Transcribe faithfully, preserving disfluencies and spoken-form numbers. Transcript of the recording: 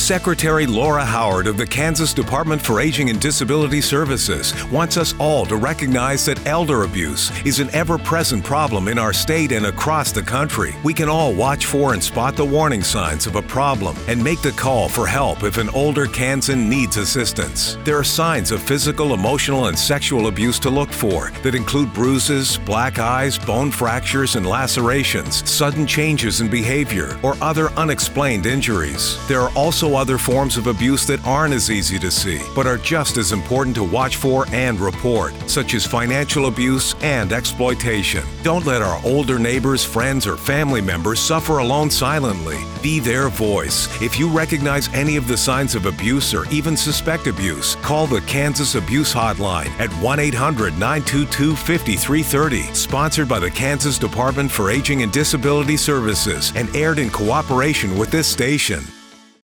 Secretary Laura Howard of the Kansas Department for Aging and Disability Services wants us all to recognize that elder abuse is an ever-present problem in our state and across the country. We can all watch for and spot the warning signs of a problem and make the call for help if an older Kansan needs assistance. There are signs of physical, emotional, and sexual abuse to look for that include bruises, black eyes, bone fractures and lacerations, sudden changes in behavior, or other unexplained injuries. There are also other forms of abuse that aren't as easy to see, but are just as important to watch for and report, such as financial abuse and exploitation. Don't let our older neighbors, friends, or family members suffer alone silently. Be their voice. If you recognize any of the signs of abuse or even suspect abuse, call the Kansas Abuse Hotline at one eight hundred nine two two five three three zero, sponsored by the Kansas Department for Aging and Disability Services and aired in cooperation with this station.